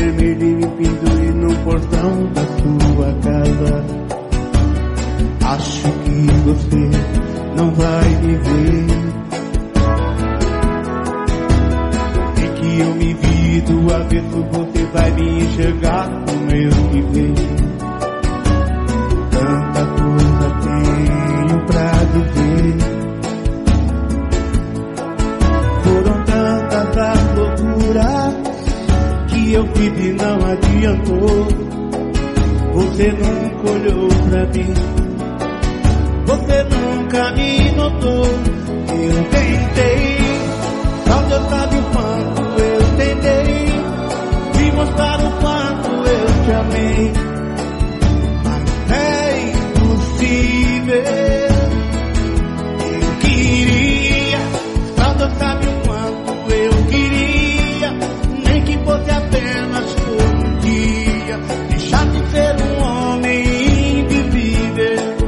vermelho e me pendure no portão da sua casa. Acho que você não vai me ver, e que eu me vi do avesso, você vai me enxergar como eu me vejo. Tanta coisa tenho pra dizer, foram tantas as loucuras que eu fiz e não adiantou. Você nunca olhou pra mim, você nunca me notou. Eu tentei, só Deus sabe o quanto eu tentei te mostrar o quanto eu te amei, mas é impossível. Eu queria, só Deus sabe o quanto eu queria, nem que fosse apenas por um dia, deixar de ser um homem invisível.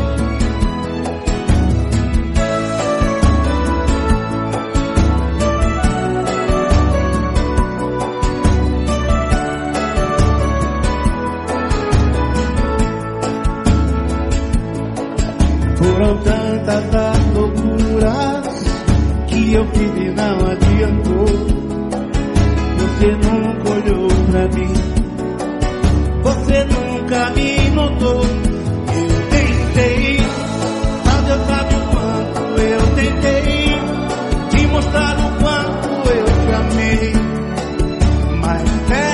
Foram tantas as loucuras que eu fiz e não adiantou. Você nunca olhou pra mim, você nunca me notou. Eu tentei, só Deus sabe o quanto eu tentei te mostrar o quanto eu te amei, mas